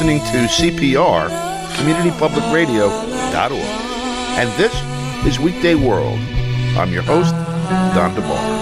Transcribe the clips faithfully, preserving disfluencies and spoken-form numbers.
listening to C P R, community public radio dot org. And this is Weekday World. I'm your host, Don DeBar.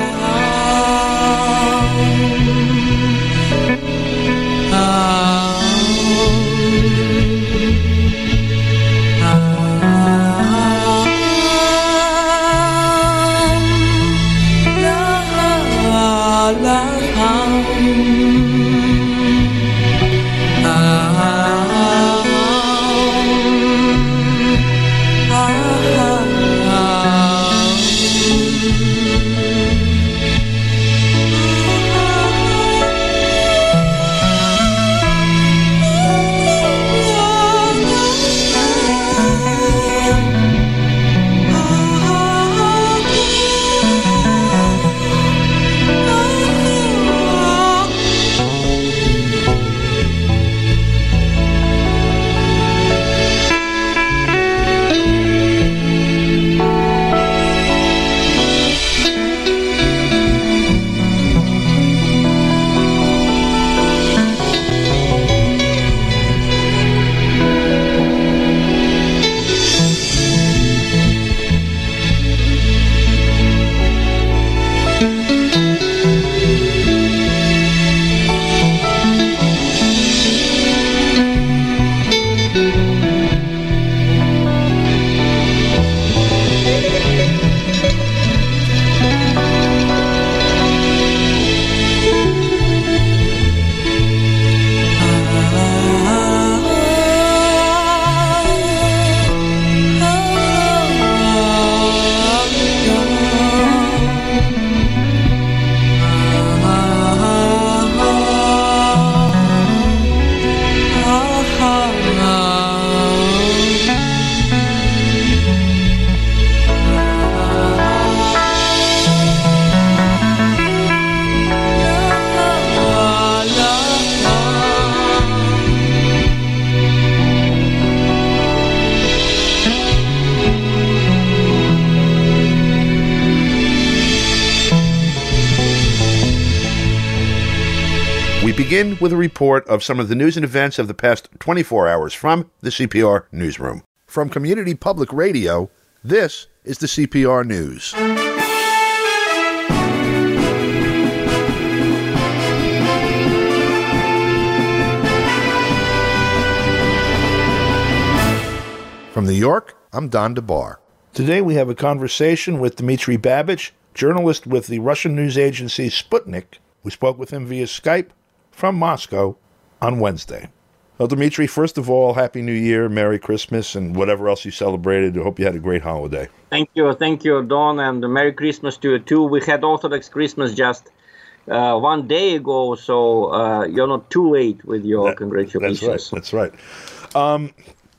Begin with a report of some of the news and events of the past twenty-four hours from the C P R Newsroom. From Community Public Radio, this is the C P R News. From New York, I'm Don DeBar. Today we have a conversation with Dmitry Babich, journalist with the Russian news agency Sputnik. We spoke with him via Skype from Moscow on Wednesday. Well, Dmitry, first of all, Happy New Year, Merry Christmas, and whatever else you celebrated. I hope you had a great holiday. Thank you. Thank you, Don, and Merry Christmas to you, too. We had Orthodox Christmas just uh, one day ago, so uh, you're not too late with your that, congratulations. That's right. That's right. Um,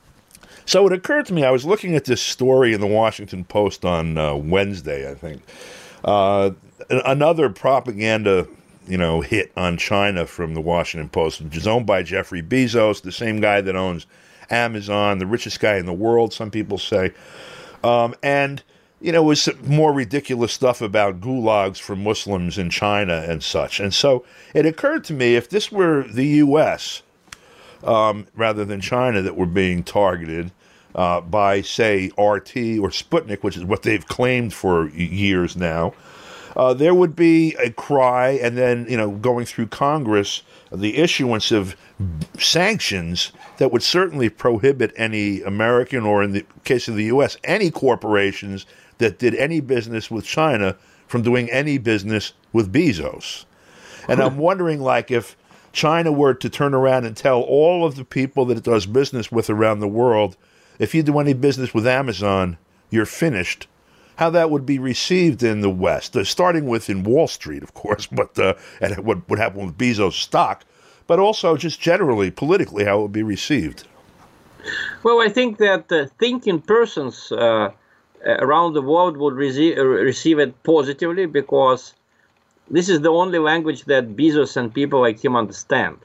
so it occurred to me, I was looking at this story in the Washington Post on uh, Wednesday, I think. Uh, another propaganda you know, hit on China from the Washington Post, which is owned by Jeffrey Bezos, the same guy that owns Amazon, the richest guy in the world, some people say. Um, and, you know, it was more ridiculous stuff about gulags for Muslims in China and such. And so it occurred to me, if this were the U S, um, rather than China, that were being targeted uh, by, say, R T or Sputnik, which is what they've claimed for years now, Uh, there would be a cry, and then, you know, going through Congress, the issuance of sanctions that would certainly prohibit any American, or in the case of the U S, any corporations that did any business with China from doing any business with Bezos. And I'm wondering, like, if China were to turn around and tell all of the people that it does business with around the world, if you do any business with Amazon, you're finished, how that would be received in the West, uh, starting with in Wall Street, of course, but uh, and what would happen with Bezos' stock, but also just generally, politically, how it would be received. Well, I think that uh, thinking persons uh, around the world would receive, uh, receive it positively, because this is the only language that Bezos and people like him understand.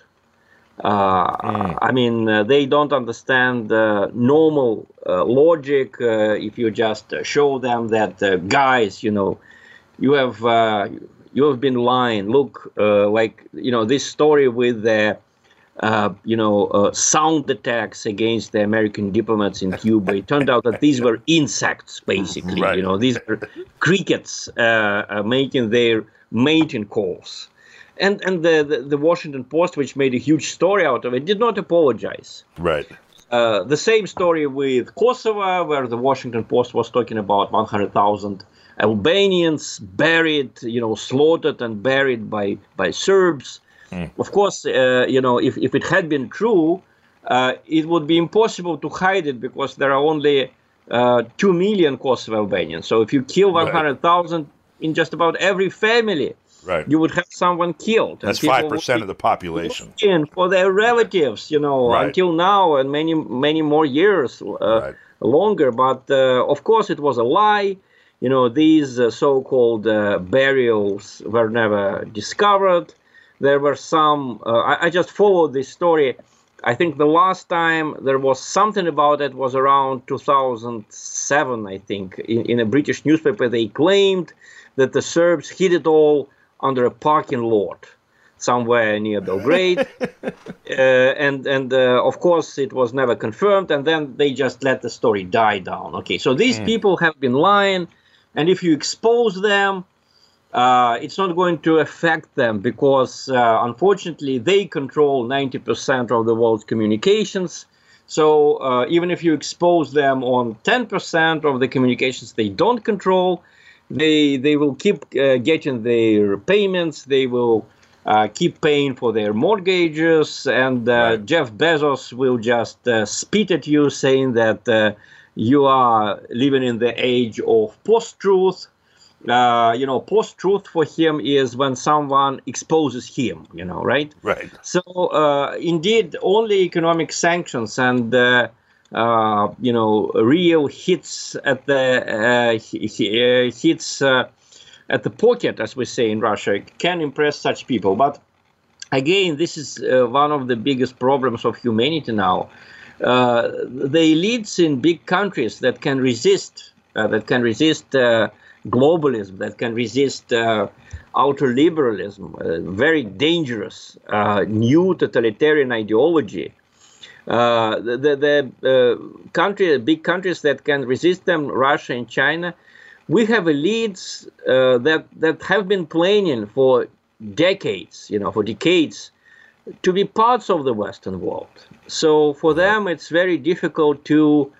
Uh, mm. I mean, uh, they don't understand uh, normal uh, logic. Uh, if you just uh, show them that, uh, guys, you know, you have uh, you have been lying. Look, uh, like, you know, this story with the uh, you know, uh, sound attacks against the American diplomats in Cuba. It turned out that these were insects, basically. Right. You know, these are crickets uh, uh, making their mating calls. And and the, the, the Washington Post, which made a huge story out of it, did not apologize. Right. Uh, the same story with Kosovo, where the Washington Post was talking about one hundred thousand Albanians buried, you know, slaughtered and buried by, by Serbs. Mm. Of course, uh, you know, if, if it had been true, uh, it would be impossible to hide it because there are only uh, two million Kosovo Albanians. So if you kill one hundred thousand right. in just about every family, right. you would have someone killed. That's five percent of the population. For their relatives, you know, right. until now and many, many more years uh, right. longer. But, uh, of course, it was a lie. You know, these uh, so-called uh, burials were never discovered. There were some, uh, I, I just followed this story. I think the last time there was something about it was around two thousand seven, I think. In, in a British newspaper, they claimed that the Serbs hid it all under a parking lot somewhere near Belgrade. uh, and, and uh, of course, it was never confirmed. And then they just let the story die down. Okay, so these mm. people have been lying. And if you expose them, uh, it's not going to affect them because, uh, unfortunately, they control ninety percent of the world's communications. So uh, even if you expose them on ten percent of the communications they don't control, they they will keep uh, getting their payments. They will uh, keep paying for their mortgages. And uh, right. Jeff Bezos will just uh, spit at you saying that uh, you are living in the age of post-truth. Uh, you know, post-truth for him is when someone exposes him, you know, right? Right. So, uh, indeed, only economic sanctions and, uh, uh, you know, real hits at the, uh, hits uh, at the pocket, as we say in Russia, can impress such people. But, again, this is uh, one of the biggest problems of humanity now. Uh, the elites in big countries that can resist, uh, that can resist uh, globalism, that can resist uh, outer liberalism, uh, very dangerous uh, new totalitarian ideology. Uh, the the, the uh, country, big countries that can resist them, Russia and China, we have elites uh, that that have been planning for decades, you know, for decades, to be parts of the Western world. So for them, it's very difficult to,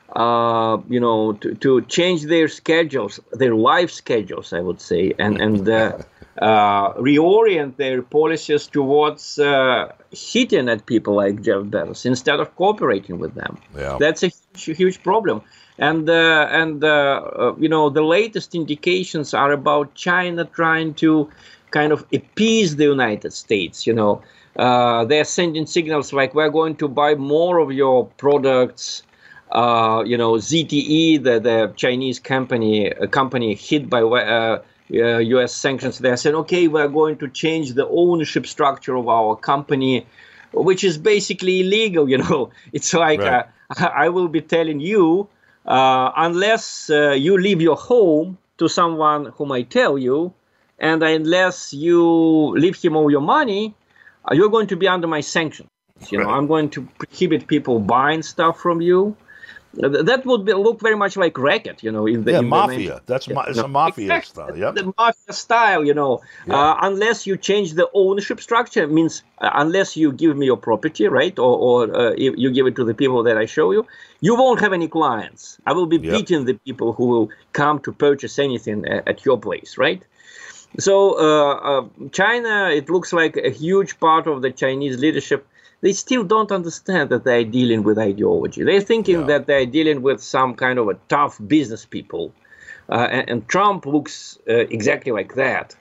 uh, you know, to, to change their schedules, their life schedules, I would say, and, and uh, uh, reorient their policies towards uh, hitting at people like Jeff Bezos instead of cooperating with them. Yeah. That's a huge, huge problem. And, uh, and uh, uh, you know, the latest indications are about China trying to kind of appease the United States, you know. Uh, they're sending signals like, we're going to buy more of your products. Uh, you know, Z T E, the, the Chinese company, a company hit by uh, uh, U S sanctions, they said, okay, we're going to change the ownership structure of our company, which is basically illegal, you know. It's like, right. uh, I will be telling you, uh, unless uh, you leave your home to someone whom I tell you, and unless you leave him all your money, you're going to be under my sanctions. You know, right. I'm going to prohibit people buying stuff from you. That would be, look very much like racket, you know. In the, yeah, in mafia. The, That's ma- it's no, a mafia exactly. style. Yep. The mafia style, you know. Yeah. Uh, unless you change the ownership structure, means uh, unless you give me your property, right, or, or uh, you give it to the people that I show you, you won't have any clients. I will be yep. beating the people who will come to purchase anything at, at your place, right? So uh, uh, China, it looks like a huge part of the Chinese leadership, they still don't understand that they're dealing with ideology. They're thinking yeah. that they're dealing with some kind of a tough business people. Uh, and, and Trump looks uh, exactly like that.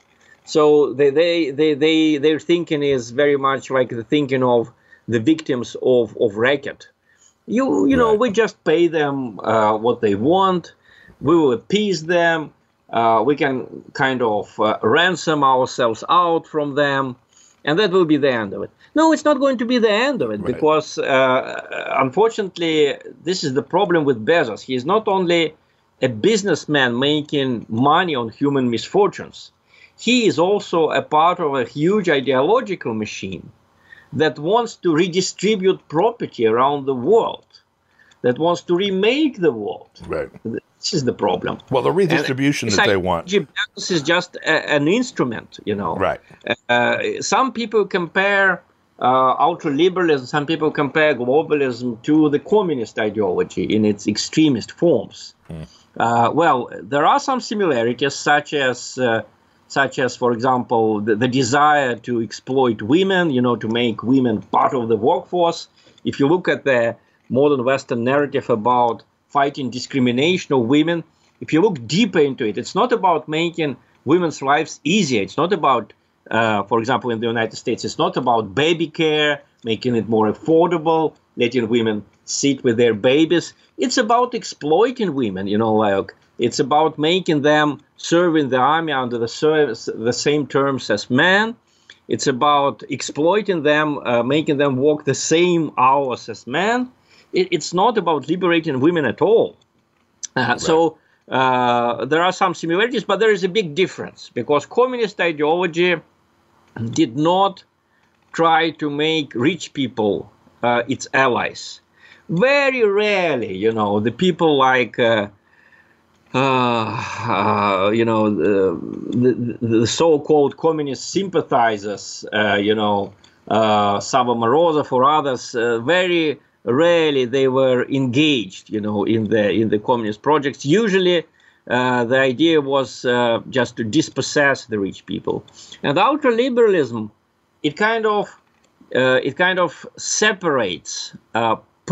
So they, they, they, they, their thinking is very much like the thinking of the victims of, of racket. You, you know, right. we just pay them uh, what they want. We will appease them. Uh, we can kind of uh, ransom ourselves out from them, and that will be the end of it. No, it's not going to be the end of it, right. because, uh, unfortunately, this is the problem with Bezos. He is not only a businessman making money on human misfortunes. He is also a part of a huge ideological machine. that wants to redistribute property around the world, that wants to remake the world. Right. This is the problem. Well, the redistribution and that they want. This is just a, an instrument, you know. Right. Uh, some people compare uh, ultra-liberalism, some people compare globalism to the communist ideology in its extremist forms. Hmm. Uh, well, there are some similarities, such as, uh, such as, for example, the, the desire to exploit women, you know, to make women part of the workforce. If you look at the modern Western narrative about fighting discrimination of women, if you look deeper into it, it's not about making women's lives easier. It's not about, uh, for example, in the United States, it's not about baby care, making it more affordable, letting women sit with their babies. It's about exploiting women, you know, like it's about making them serve in the army under the service, the same terms as men. It's about exploiting them, uh, making them work the same hours as men. It, it's not about liberating women at all. Uh, right. So uh, there are some similarities, but there is a big difference, because communist ideology did not try to make rich people uh, its allies. Very rarely, you know, the people like, uh, uh, uh, you know, the, the, the so-called communist sympathizers, uh, you know, uh, Sava Morozov or others, uh, very rarely they were engaged, you know, in the in the communist projects. Usually, uh, the idea was uh, just to dispossess the rich people. And ultraliberalism, it kind of uh, it kind of separates uh,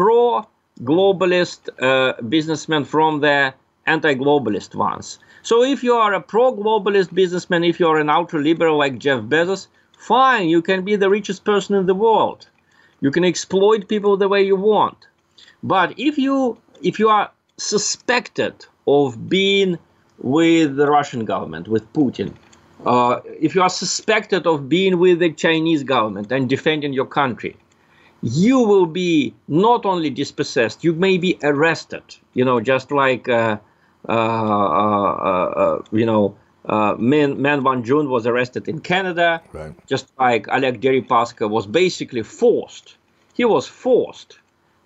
pro-globalist uh, businessmen from the anti-globalist ones. So if you are a pro-globalist businessman, if you are an ultra-liberal like Jeff Bezos, fine, you can be the richest person in the world. You can exploit people the way you want. But if you if you are suspected of being with the Russian government, with Putin, uh, if you are suspected of being with the Chinese government and defending your country, you will be not only dispossessed, you may be arrested. You know, just like uh, uh, uh, uh, you know. Uh, Man, Man Van-Joon was arrested in Canada, right. Just like Oleg Deripaska was basically forced. He was forced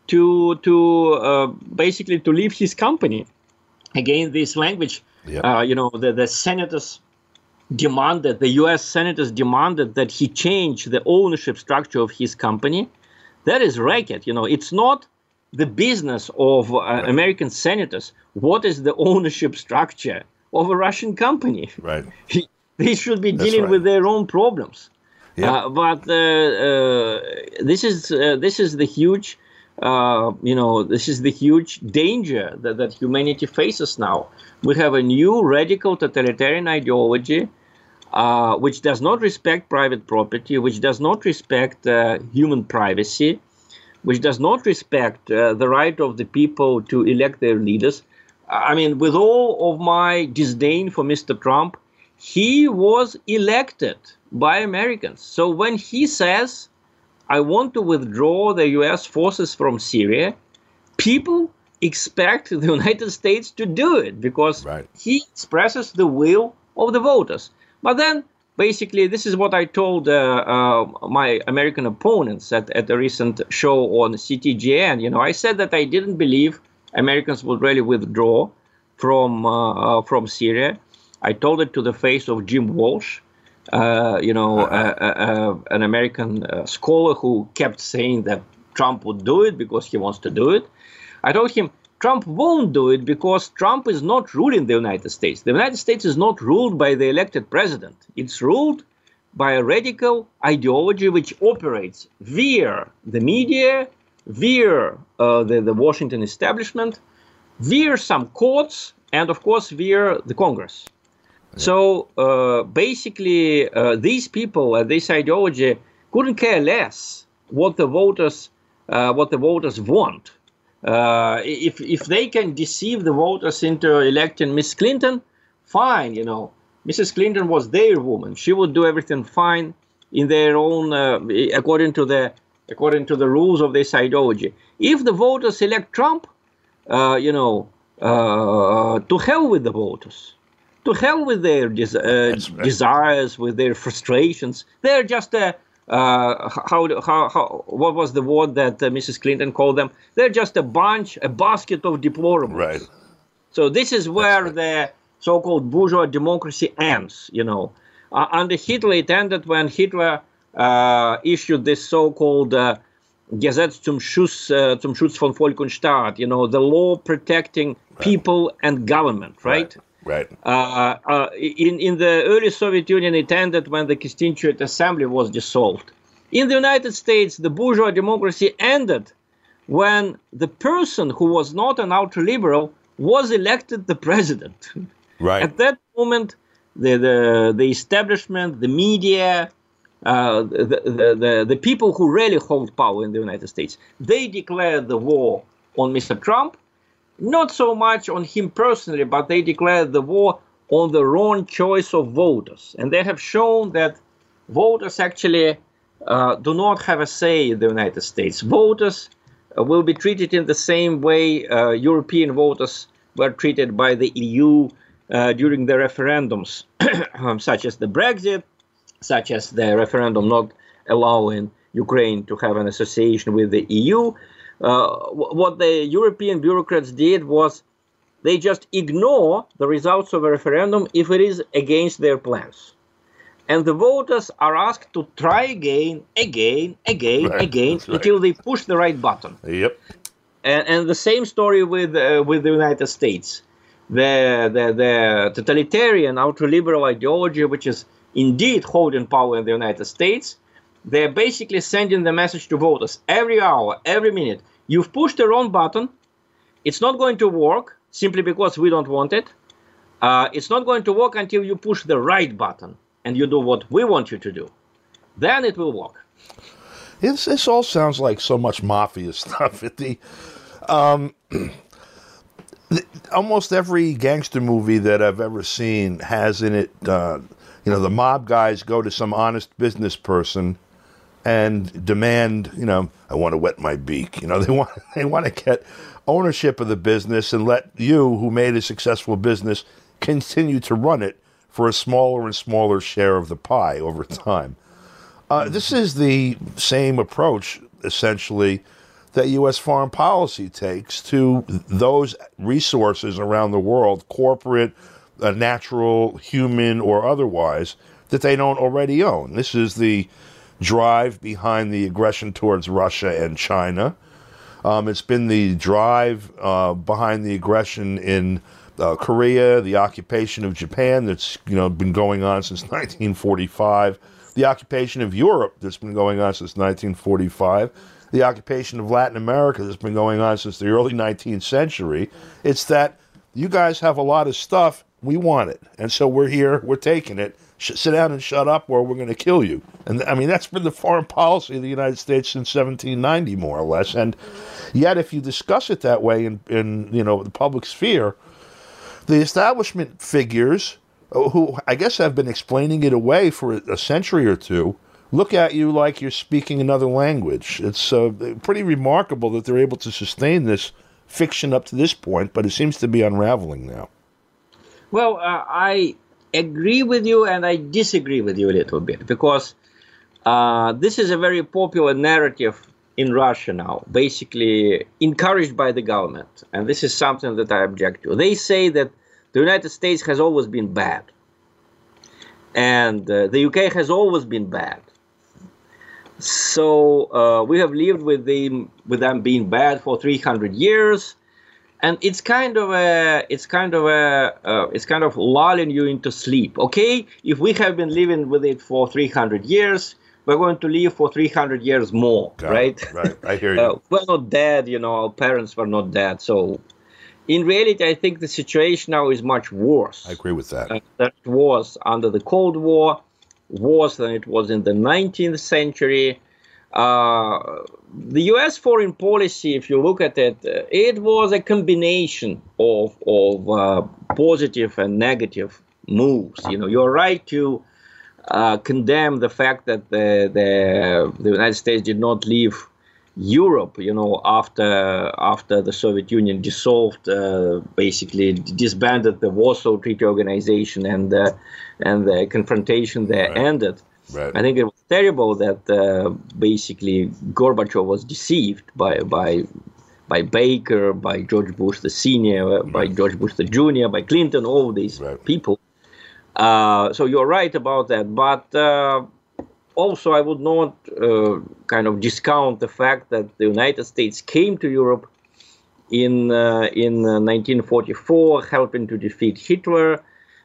to to uh, basically to leave his company. Again, this language, yep. uh, you know, the, the senators demanded, the U S senators demanded that he change the ownership structure of his company. That is racket. You know, it's not the business of uh, right. American senators. What is the ownership structure of a Russian company? Right. They should be That's dealing right. with their own problems. Yeah. Uh, but uh, uh, this is uh, this is the huge, uh, you know, this is the huge danger that, that humanity faces now. We have a new radical totalitarian ideology, uh, which does not respect private property, which does not respect uh, human privacy, which does not respect uh, the right of the people to elect their leaders. I mean, with all of my disdain for Mister Trump, he was elected by Americans. So when he says, I want to withdraw the U S forces from Syria, people expect the United States to do it because right. he expresses the will of the voters. But then, basically, this is what I told uh, uh, my American opponents at, at a recent show on C T G N. You know, I said that I didn't believe Americans would really withdraw from uh, uh, from Syria. I told it to the face of Jim Walsh, uh, you know, uh, uh, uh, an American uh, scholar who kept saying that Trump would do it because he wants to do it. I told him Trump won't do it because Trump is not ruling the United States. The United States is not ruled by the elected president. It's ruled by a radical ideology which operates via the media, via uh, the, the Washington establishment, via some courts, and of course via the Congress. Yeah. So uh, basically, uh, these people and this ideology couldn't care less what the voters uh, what the voters want. Uh, if if they can deceive the voters into electing Miss Clinton, fine. You know, Missus Clinton was their woman. She would do everything fine in their own uh, according to the according to the rules of this ideology. If the voters elect Trump, uh, you know, uh, to hell with the voters, to hell with their des- uh, That's right. desires, with their frustrations. They're just a uh, how, how, how, what was the word that uh, Missus Clinton called them? They're just a bunch, a basket of deplorables. Right. So this is where right. the so-called bourgeois democracy ends, you know. Uh, under Hitler, it ended when Hitler uh, issued this so-called uh, Gesetz zum Schutz, uh, zum Schutz von Volk und Staat, you know, the law protecting right. people and government, right? Right. right. Uh, uh, in, in the early Soviet Union, it ended when the Constituent Assembly was dissolved. In the United States, the bourgeois democracy ended when the person who was not an ultra-liberal was elected the president. Right. At that moment, the, the, the establishment, the media, uh, the, the, the, the people who really hold power in the United States, they declared the war on Mister Trump, not so much on him personally, but they declared the war on the wrong choice of voters. And they have shown that voters actually uh, do not have a say in the United States. Voters uh, will be treated in the same way uh, European voters were treated by the E U uh, during the referendums, such as the Brexit, such as the referendum not allowing Ukraine to have an association with the E U. Uh, what the European bureaucrats did was they just ignore the results of a referendum if it is against their plans. And the voters are asked to try again, again, again, right, again, right. until they push the right button. Yep. And, and the same story with uh, with the United States. The, the, the totalitarian, ultra-liberal ideology, which is indeed holding power in the United States, they're basically sending the message to voters every hour, every minute. You've pushed the wrong button. It's not going to work simply because we don't want it. Uh, it's not going to work until you push the right button and you do what we want you to do. Then it will work. This, this all sounds like so much mafia stuff. At the, um, the, almost every gangster movie that I've ever seen has in it, uh, you know, the mob guys go to some honest business person and demand, you know, I want to wet my beak. You know, they want they want to get ownership of the business and let you, who made a successful business, continue to run it for a smaller and smaller share of the pie over time. Uh, this is the same approach, essentially, that U S foreign policy takes to those resources around the world, corporate, uh, natural, human, or otherwise, that they don't already own. This is the drive behind the aggression towards Russia and China. Um, it's been the drive uh, behind the aggression in uh, Korea, the occupation of Japan that's you know been going on since nineteen forty-five, the occupation of Europe that's been going on since nineteen forty-five, the occupation of Latin America that's been going on since the early nineteenth century. It's that you guys have a lot of stuff, we want it, and so we're here, we're taking it. Sit down and shut up or we're going to kill you. And I mean, that's been the foreign policy of the United States since seventeen ninety, more or less. And yet, if you discuss it that way in, in you know, the public sphere, the establishment figures, who I guess have been explaining it away for a century or two, look at you like you're speaking another language. It's uh, pretty remarkable that they're able to sustain this fiction up to this point, but it seems to be unraveling now. Well, uh, I... agree with you and I disagree with you a little bit, because uh, this is a very popular narrative in Russia now, basically encouraged by the government. And this is something that I object to. They say that the United States has always been bad. And uh, the U K has always been bad. So uh, we have lived with them, with them being bad for three hundred years. And it's kind of a, it's kind of a, uh, it's kind of lulling you into sleep. Okay, if we have been living with it for three hundred years, we're going to live for three hundred years more, Got right? It. Right, I hear you. uh, we're not dead, you know, our parents were not dead. So in reality, I think the situation now is much worse. I agree with that. Uh, that it was under the Cold War, worse than it was in the nineteenth century. Uh, the U S foreign policy, if you look at it, uh, it was a combination of of uh, positive and negative moves. You know, you're right to uh, condemn the fact that the, the the United States did not leave Europe. You know, after after the Soviet Union dissolved, uh, basically disbanded the Warsaw Treaty Organization, and uh, and the confrontation there right. ended. Right. I think it was terrible that uh, basically Gorbachev was deceived by by by Baker, by George Bush the senior, by Right. George Bush the junior, by Clinton, all these Right. people. Uh, so you're right about that, but uh, also I would not uh, kind of discount the fact that the United States came to Europe in uh, in uh, nineteen forty-four, helping to defeat Hitler.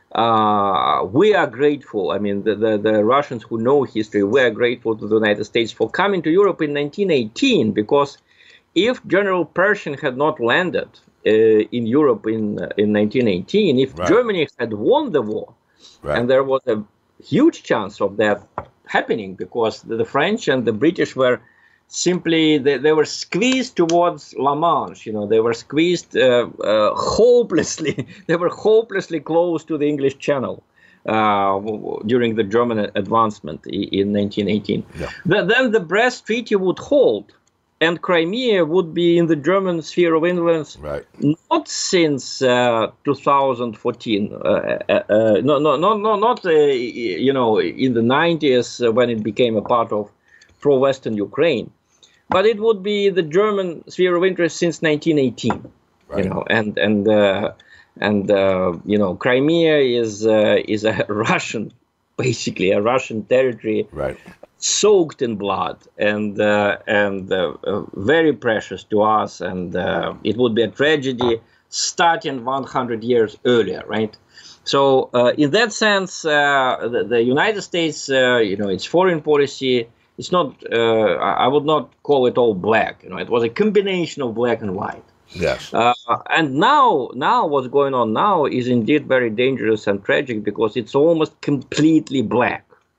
Uh, we are grateful. I mean, the, the, the Russians who know history, we are grateful to the United States for coming to Europe in nineteen eighteen, because if General Pershing had not landed uh, in Europe in uh, in nineteen eighteen, if Right. Germany had won the war, Right. and there was a huge chance of that happening, because the, the French and the British were simply, they, they were squeezed towards La Manche. You know, they were squeezed uh, uh, hopelessly. They were hopelessly close to the English Channel uh, during the German advancement in nineteen eighteen. Yeah. The, then the Brest Treaty would hold, and Crimea would be in the German sphere of influence, Right. not since uh, two thousand fourteen. Uh, uh, uh, no, no, no, no, not uh, you know, in the nineties uh, when it became a part of pro-Western Ukraine, but it would be the German sphere of interest since nineteen eighteen. Right. You know, and and uh, and uh, you know, Crimea is uh, is a Russian, basically a Russian territory. Right. Soaked in blood, and uh, and uh, uh, very precious to us, and uh, it would be a tragedy starting one hundred years earlier, right? So uh, in that sense, uh, the, the United States, uh, you know, its foreign policy, it's not, uh, I would not call it all black. You know, it was a combination of black and white. Yes. Uh, and now, now what's going on now is indeed very dangerous and tragic, because it's almost completely black.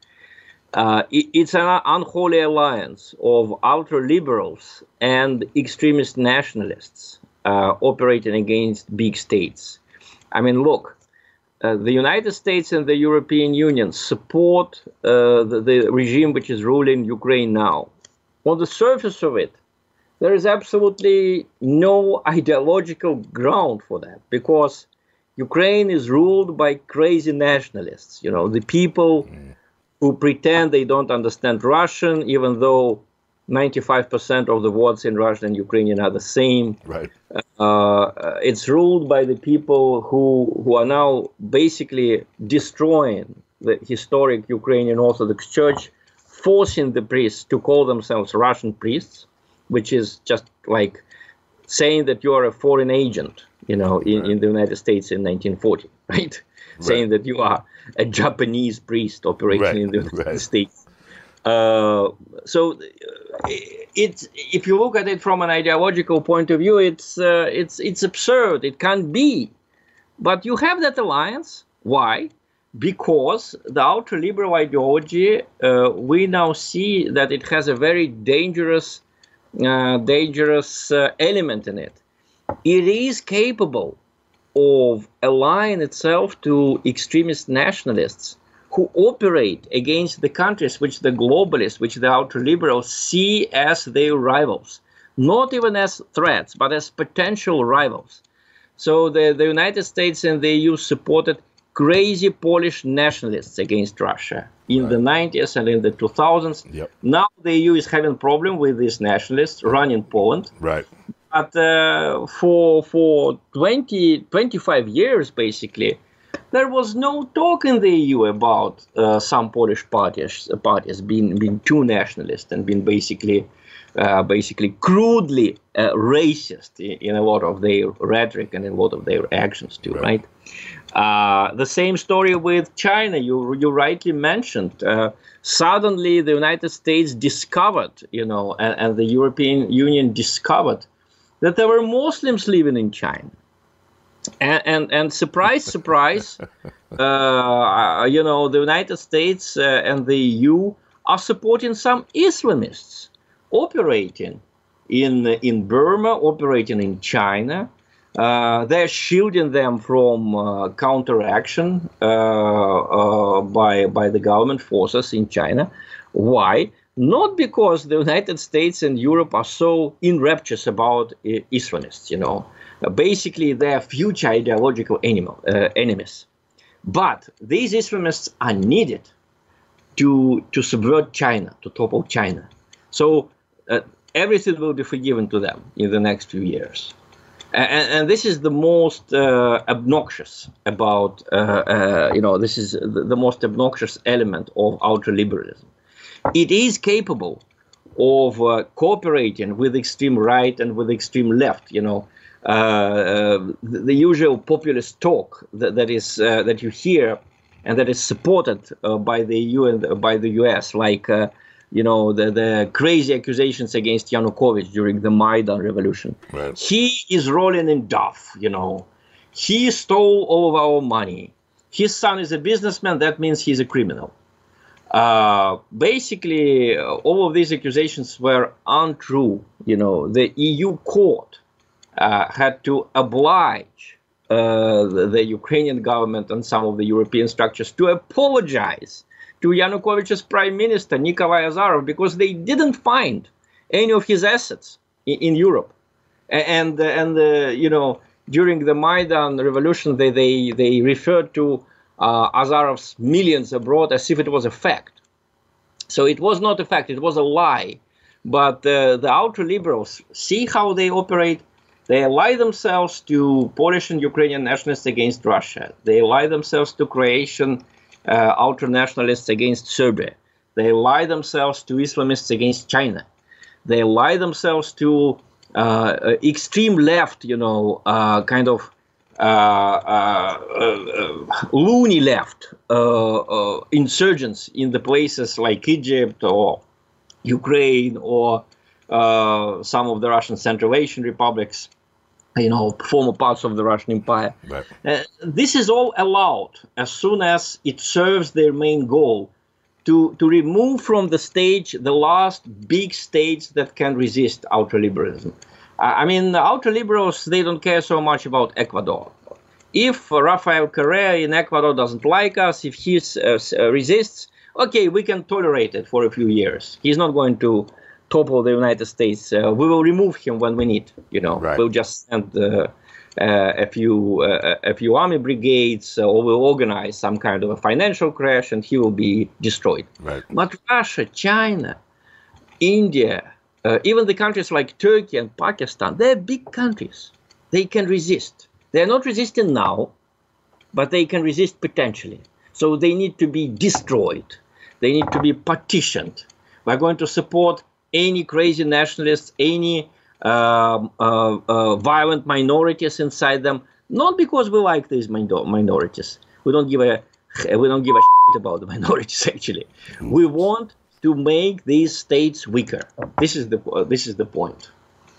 Uh, it, it's an unholy alliance of ultra-liberals and extremist nationalists uh, operating against big states. I mean, look, uh, the United States and the European Union support uh, the, the regime which is ruling Ukraine now. On the surface of it, there is absolutely no ideological ground for that, because Ukraine is ruled by crazy nationalists, you know, the people mm. who pretend they don't understand Russian, even though ninety-five percent of the words in Russian and Ukrainian are the same. Right. Uh, it's ruled by the people who, who are now basically destroying the historic Ukrainian Orthodox Church, forcing the priests to call themselves Russian priests, which is just like saying that you are a foreign agent, you know, in, right. in the United States in nineteen forty, right? right? Saying that you are a Japanese priest operating right. in the United right. States. Uh, so it's, if you look at it from an ideological point of view, it's, uh, it's, it's absurd. It can't be. But you have that alliance. Why? Because the ultra-liberal ideology, uh, we now see that it has a very dangerous Uh, dangerous uh, element in it. It is capable of allying itself to extremist nationalists who operate against the countries which the globalists, which the ultra-liberals see as their rivals, not even as threats, but as potential rivals. So the, the United States and the E U supported crazy Polish nationalists against Russia in right. the nineties and in the two thousands. Yep. Now the E U is having a problem with these nationalists running Poland. Right. But uh, for for twenty, twenty-five years, basically, there was no talk in the E U about uh, some Polish parties, parties being, being too nationalist and being basically uh, basically crudely uh, racist in, in a lot of their rhetoric and in a lot of their actions too, right? right? Uh, the same story with China, you you rightly mentioned. Uh, suddenly, the United States discovered, you know, and, and the European Union discovered that there were Muslims living in China. And, and, and surprise, surprise, uh, you know, the United States uh, and the E U are supporting some Islamists operating in, in Burma, operating in China. Uh, they're shielding them from uh, counteraction uh, uh, by by the government forces in China. Why? Not because the United States and Europe are so enraptured about uh, Islamists, you know. Uh, basically, they're future ideological animal, uh, enemies. But these Islamists are needed to to subvert China, to topple China. So uh, everything will be forgiven to them in the next few years. And, and this is the most uh, obnoxious about, uh, uh, you know, this is the, the most obnoxious element of ultraliberalism. It is capable of uh, cooperating with extreme right and with extreme left, you know. Uh, uh, the, the usual populist talk that, that is uh, that you hear and that is supported uh, by the E U and uh, by the U S, like uh, you know the, the crazy accusations against Yanukovych during the Maidan revolution. Right. He is rolling in duff, you know. He stole all of our money. His son is a businessman. That means he's a criminal. Uh, basically, uh, all of these accusations were untrue. You know, the E U court Uh, had to oblige uh, the, the Ukrainian government and some of the European structures to apologize to Yanukovych's prime minister, Nikolai Azarov, because they didn't find any of his assets in, in Europe. And, and uh, you know, during the Maidan revolution, they, they, they referred to uh, Azarov's millions abroad as if it was a fact. So it was not a fact, it was a lie. But uh, the ultra-liberals, see how they operate. They ally themselves to Polish and Ukrainian nationalists against Russia. They ally themselves to Croatian uh, ultra-nationalists against Serbia. They ally themselves to Islamists against China. They ally themselves to uh, extreme left, you know, uh, kind of uh, uh, uh, loony left uh, uh, insurgents in the places like Egypt or Ukraine or uh, some of the Russian Central Asian republics, you know, former parts of the Russian Empire. Right. Uh, this is all allowed as soon as it serves their main goal to, to remove from the stage the last big stage that can resist ultraliberalism. Uh, I mean, the ultraliberals, they don't care so much about Ecuador. If Rafael Correa in Ecuador doesn't like us, if he uh, resists, okay, we can tolerate it for a few years. He's not going to topple the United States. Uh, we will remove him when we need. You know, right. We'll just send uh, uh, a few uh, a few army brigades, uh, or we'll organize some kind of a financial crash, and he will be destroyed. Right. But Russia, China, India, uh, even the countries like Turkey and Pakistan, they're big countries. They can resist. They're not resisting now, but they can resist potentially. So they need to be destroyed. They need to be partitioned. We're going to support any crazy nationalists, any uh, uh, uh, violent minorities inside them, not because we like these minor- minorities. We don't give a we don't give a shit about the minorities. Actually, we want to make these states weaker. This is the uh, this is the point.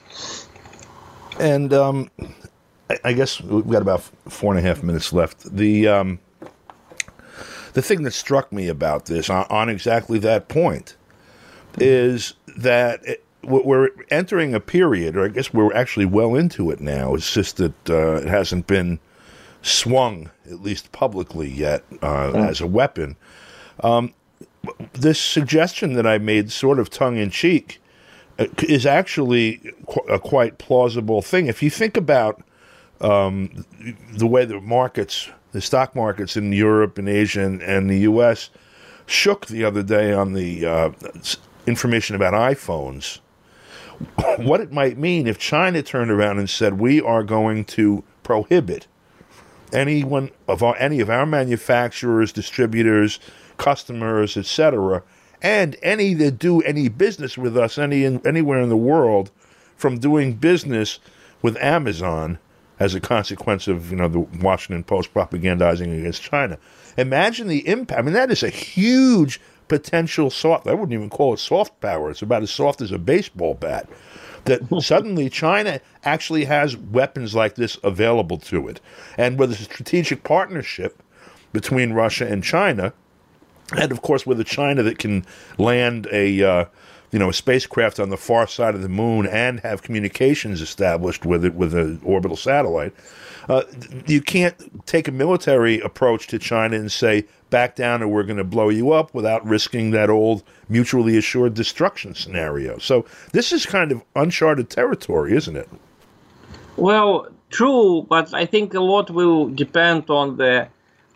And um, I, I guess we've got about four and a half minutes left. The um, the thing that struck me about this, on, on exactly that point, is that it, we're entering a period, or I guess we're actually well into it now. It's just that uh, it hasn't been swung, at least publicly yet, uh, mm. as a weapon. Um, this suggestion that I made, sort of tongue-in-cheek, uh, is actually qu- a quite plausible thing. If you think about um, the way the markets, the stock markets in Europe and Asia and, and the U S shook the other day on the uh, information about iPhones, what it might mean if China turned around and said, we are going to prohibit anyone of our, any of our manufacturers, distributors, customers, et cetera, and any that do any business with us any in, anywhere in the world from doing business with Amazon as a consequence of, you know, the Washington Post propagandizing against China. Imagine the impact. I mean, that is a huge potential soft, I wouldn't even call it soft power. It's about as soft as a baseball bat. That suddenly China actually has weapons like this available to it. And with a strategic partnership between Russia and China, and of course with a China that can land a, uh, you know, a spacecraft on the far side of the moon and have communications established with it with an orbital satellite, uh, you can't take a military approach to China and say, back down or we're going to blow you up, without risking that old mutually assured destruction scenario. So this is kind of uncharted territory, isn't it? Well, true, but I think a lot will depend on the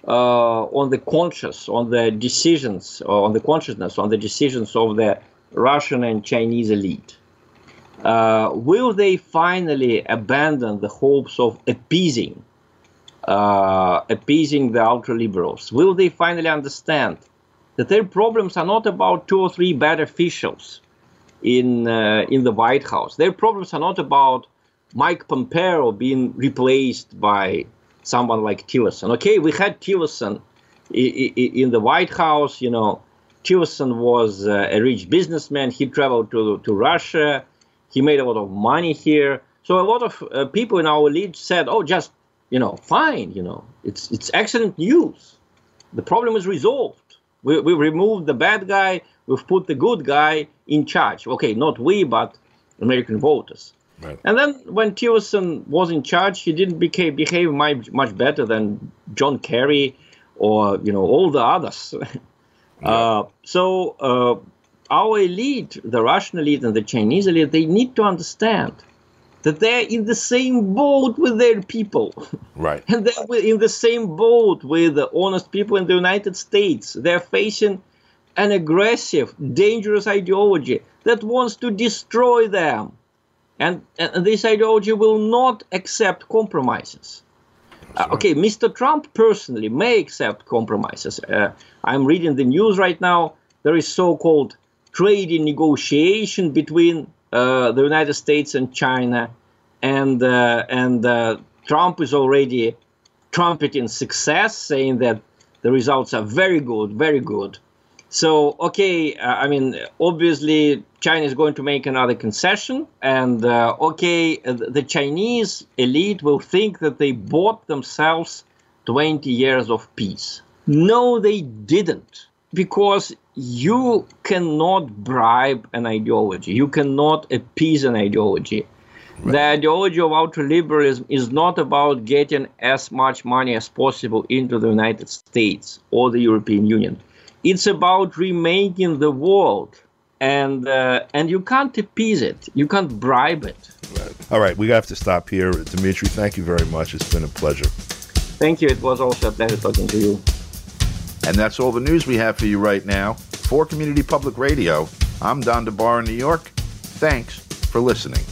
uh, on the conscious, on the decisions, or on the consciousness, on the decisions of the Russian and Chinese elite. Uh, will they finally abandon the hopes of appeasing, uh, appeasing the ultra-liberals? Will they finally understand that their problems are not about two or three bad officials in uh, in the White House? Their problems are not about Mike Pompeo being replaced by someone like Tillerson. Okay, we had Tillerson in, in the White House. You know, Tillerson was uh, a rich businessman. He traveled to to Russia. He made a lot of money here. So a lot of uh, people in our elite said, "Oh, just you know, fine. You know, it's it's excellent news. The problem is resolved. We we removed the bad guy. We've put the good guy in charge. Okay, not we, but American voters." Right. And then when Tillerson was in charge, he didn't behave, behave much, much better than John Kerry or, you know, all the others. Yeah. uh, so uh, our elite, the Russian elite and the Chinese elite, they need to understand that they're in the same boat with their people. Right. And they're in the same boat with the honest people in the United States. They're facing an aggressive, dangerous ideology that wants to destroy them. And, and this ideology will not accept compromises. Uh, okay, Mister Trump personally may accept compromises. Uh, I'm reading the news right now. There is so-called trade negotiation between uh, the United States and China. And, uh, and uh, Trump is already trumpeting success, saying that the results are very good, very good. So, okay, uh, I mean, obviously, China is going to make another concession. And, uh, okay, the Chinese elite will think that they bought themselves twenty years of peace. No, they didn't. Because you cannot bribe an ideology. You cannot appease an ideology. Right. The ideology of ultraliberalism is not about getting as much money as possible into the United States or the European Union. It's about remaking the world, and uh, and you can't appease it. You can't bribe it. Right. All right, we have to stop here. Dmitry, thank you very much. It's been a pleasure. Thank you. It was also a pleasure talking to you. And that's all the news we have for you right now. For Community Public Radio, I'm Don DeBar in New York. Thanks for listening.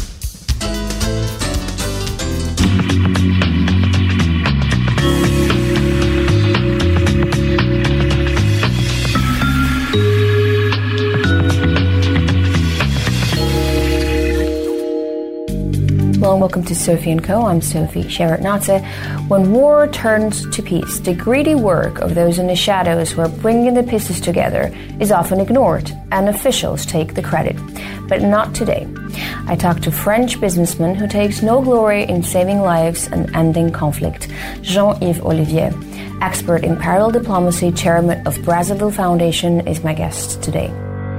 Hello and welcome to Sophie and Co. I'm Sophie Shevardnadze. When war turns to peace, the greedy work of those in the shadows who are bringing the pieces together is often ignored, and officials take the credit. But not today. I talked to French businessman who takes no glory in saving lives and ending conflict, Jean-Yves Olivier. Expert in parallel diplomacy, chairman of Brazzaville Foundation, is my guest today.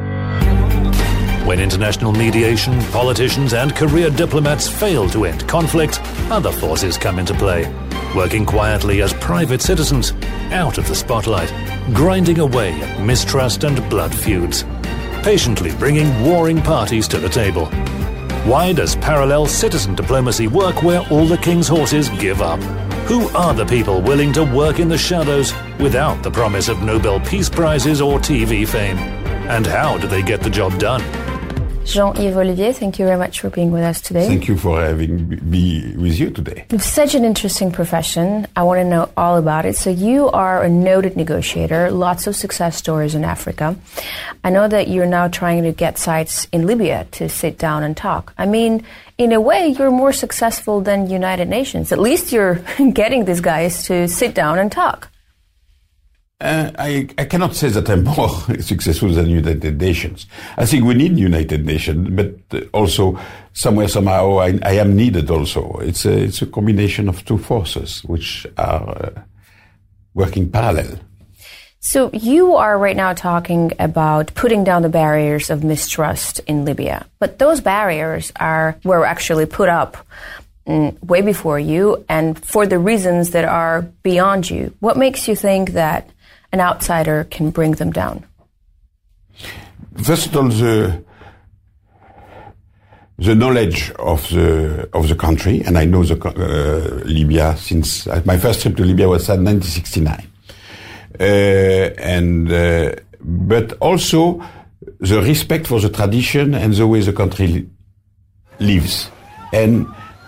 When international mediation, politicians and career diplomats fail to end conflict, other forces come into play, working quietly as private citizens, out of the spotlight, grinding away at mistrust and blood feuds, patiently bringing warring parties to the table. Why does parallel citizen diplomacy work where all the king's horses give up? Who are the people willing to work in the shadows without the promise of Nobel Peace Prizes or T V fame? And how do they get the job done? Jean-Yves Olivier, thank you very much for being with us today. Thank you for having me with you today. It's such an interesting profession. I want to know all about it. So you are a noted negotiator, lots of success stories in Africa. I know that you're now trying to get sides in Libya to sit down and talk. I mean, in a way, you're more successful than United Nations. At least you're getting these guys to sit down and talk. Uh, I, I cannot say that I'm more successful than United Nations. I think we need United Nations, but also somewhere, somehow, I, I am needed also. It's a, it's a combination of two forces which are uh, working parallel. So you are right now talking about putting down the barriers of mistrust in Libya. But those barriers are were actually put up mm, way before you and for the reasons that are beyond you. What makes you think that an outsider can bring them down? First of all, the, the knowledge of the of the country, and I know the uh, Libya since uh, my first trip to Libya was in nineteen sixty-nine, uh, and uh, but also the respect for the tradition and the way the country li- lives, and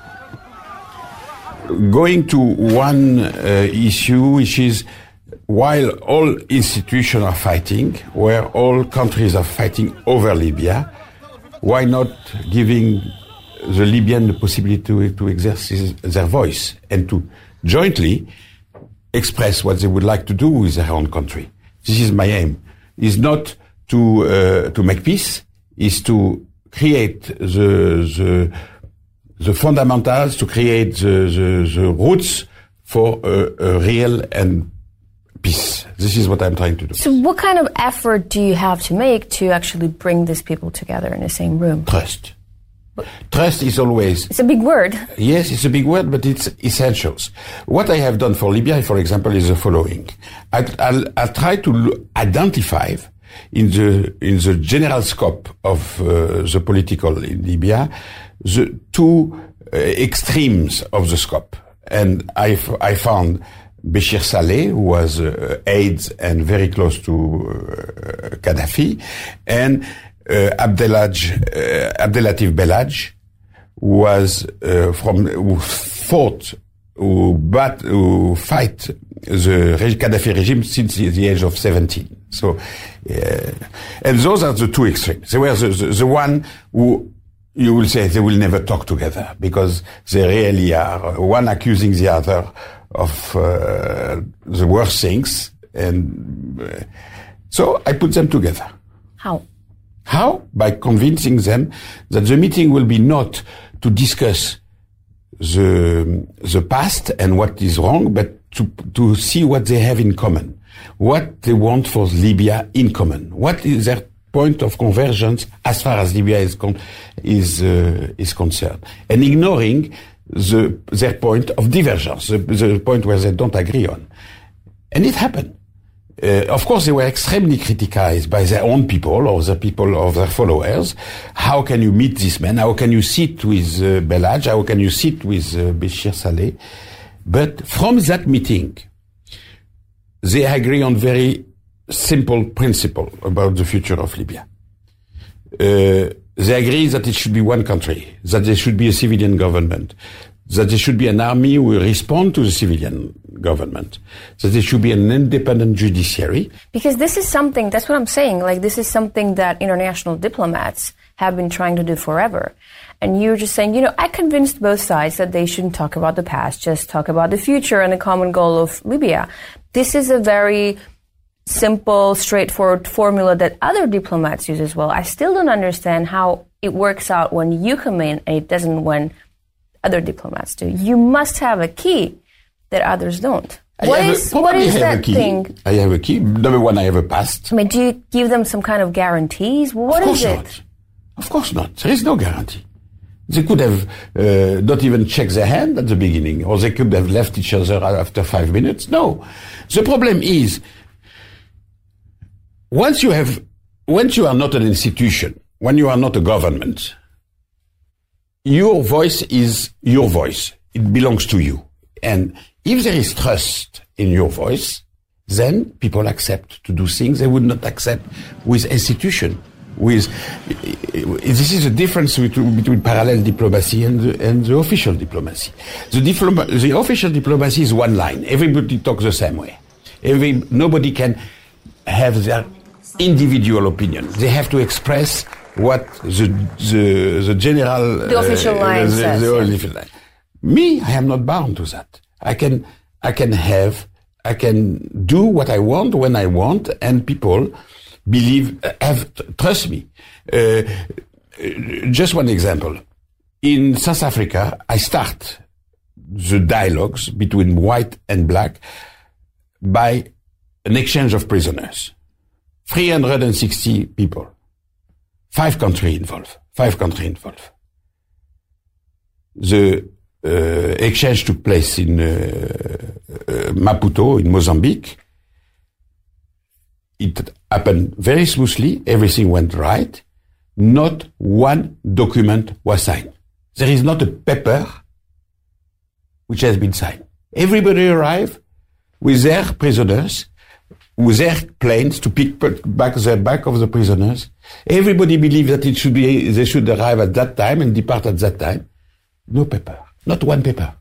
going to one uh, issue, which is while all institutions are fighting, where all countries are fighting over Libya, why not giving the Libyan the possibility to, to exercise their voice and to jointly express what they would like to do with their own country? This is my aim. Is not to uh, to make peace, is to create the the the fundamentals, to create the the, the roots for a, a real and peace. This is what I'm trying to do. So what kind of effort do you have to make to actually bring these people together in the same room? Trust. Trust is always... It's a big word. Yes, it's a big word, but it's essentials. What I have done for Libya, for example, is the following. I, I'll, I'll try to l- identify in the in the general scope of uh, the political in Libya the two uh, extremes of the scope. And I, f- I found Béchir Saleh, who was uh, aides and very close to uh, Gaddafi, and uh, Abdelhaj, uh, Abdelatif Belhaj, who was uh, from who fought, who bat, who fight the Gaddafi regime since the, the age of seventeen. So, uh, and those are the two extremes. They were the, the, the one who you will say they will never talk together because they really are one accusing the other of uh, the worst things, and uh, so I put them together. How? How? By convincing them that the meeting will be not to discuss the the past and what is wrong, but to to see what they have in common, what they want for Libya in common, what is their point of convergence as far as Libya is con- is uh, is concerned, and ignoring the their point of divergence, the, the point where they don't agree on. And it happened. Uh, of course, they were extremely criticized by their own people or the people of their followers. How can you meet this man? How can you sit with uh, Belhaj? How can you sit with uh, Béchir Saleh? But from that meeting, they agree on very simple principle about the future of Libya. Uh, They agree that it should be one country, that there should be a civilian government, that there should be an army who will respond to the civilian government, that there should be an independent judiciary. Because this is something, that's what I'm saying, like this is something that international diplomats have been trying to do forever. And you're just saying, you know, I convinced both sides that they shouldn't talk about the past, just talk about the future and the common goal of Libya. This is a very simple, straightforward formula that other diplomats use as well. I still don't understand how it works out when you come in and it doesn't when other diplomats do. You must have a key that others don't. I What have is, a, what is have that a key. thing? I have a key. Number one, I have a past. I mean, do you give them some kind of guarantees? What of course is it? Not. Of course not. There is no guarantee. They could have uh, not even checked their hand at the beginning, or they could have left each other after five minutes. No. The problem is, once you have, once you are not an institution, when you are not a government, your voice is your voice. It belongs to you. And if there is trust in your voice, then people accept to do things they would not accept with institution. With this is a difference between, between parallel diplomacy and the, and the official diplomacy. The, diploma, the official diplomacy is one line. Everybody talks the same way. Every, nobody can have their individual opinion. They have to express what the the, the general the official uh, line the, says. the, the Yeah. official line. Me, I am not bound to that. I can I can have I can do what I want when I want, and people believe have trust me. Uh, just one example. In South Africa, I start the dialogues between white and black by an exchange of prisoners. three hundred sixty people. Five countries involved. Five countries involved. The uh, exchange took place in uh, uh, Maputo, in Mozambique. It happened very smoothly. Everything went right. not one document was signed. There is not a paper which has been signed. Everybody arrived with their prisoners, with their planes to pick back the back of the prisoners. Everybody believed that it should be, they should arrive at that time and depart at that time. No paper, not one paper.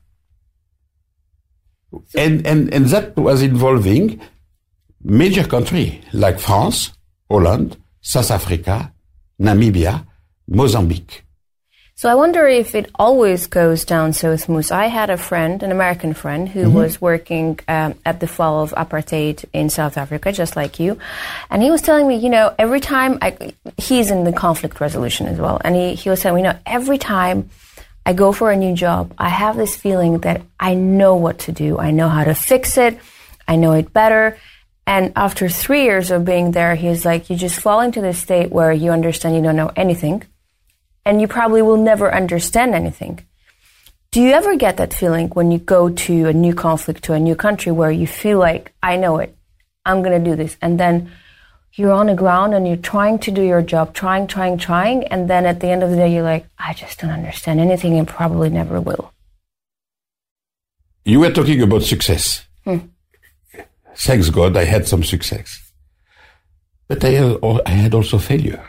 And, and, and that was involving major countries like France, Holland, South Africa, Namibia, Mozambique. So I wonder if it always goes down so smooth. I had a friend, an American friend, who mm-hmm. was working um, at the fall of apartheid in South Africa, just like you. And he was telling me, you know, every time I, he's in the conflict resolution as well. And he, he was telling me, you know, every time I go for a new job, I have this feeling that I know what to do. I know how to fix it. I know it better. And after three years of being there, he's like, you just fall into this state where you understand you don't know anything. And you probably will never understand anything. Do you ever get that feeling when you go to a new conflict, to a new country, where you feel like, I know it, I'm going to do this. And then you're on the ground and you're trying to do your job, trying, trying, trying. And then at the end of the day, you're like, I just don't understand anything and probably never will. You were talking about success. Hmm. Thanks God, I had some success. But I, I had also failure.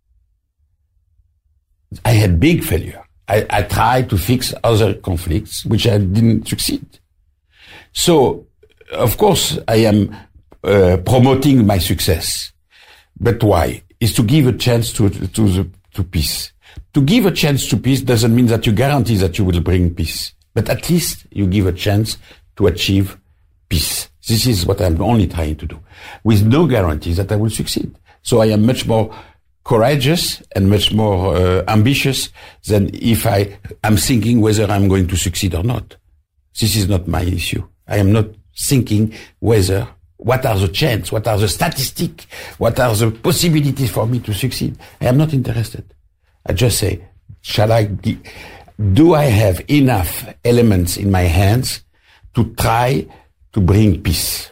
I had big failure. I, I tried to fix other conflicts, which I didn't succeed. So, of course, I am uh, promoting my success. But why? Is to give a chance to to the to peace. To give a chance to peace doesn't mean that you guarantee that you will bring peace. But at least you give a chance to achieve peace. This is what I'm only trying to do, with no guarantee that I will succeed. So I am much more courageous and much more uh, ambitious than if I am thinking whether I'm going to succeed or not. This is not my issue. I am not thinking whether, what are the chances, what are the statistics, what are the possibilities for me to succeed. I am not interested. I just say, shall I, do I have enough elements in my hands to try to bring peace?